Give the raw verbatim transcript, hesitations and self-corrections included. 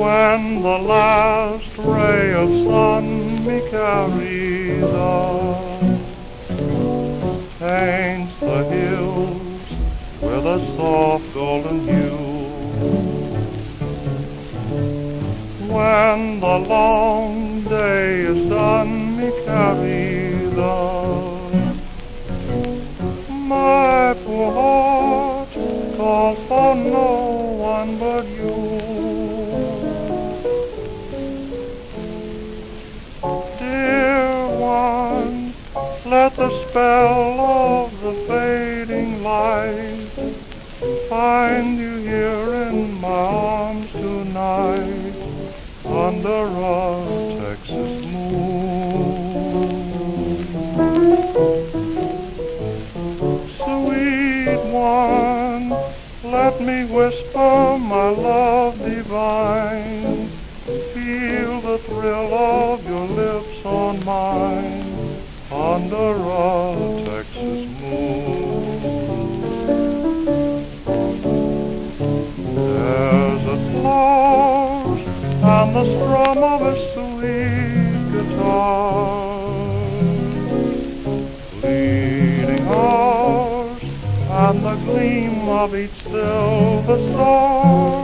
When the last ray of sun me carries on, paints the hills with a soft golden hue. When the long day is done, me carries on, my poor heart calls for no one but you. Let the spell of the fading light find you here in my arms tonight, under a Texas moon. Sweet one, let me whisper my love divine. Feel the thrill of your lips on mine, under a Texas moon. Desert flowers and the strum of a sweet guitar, fleeting hours and the gleam of each silver star.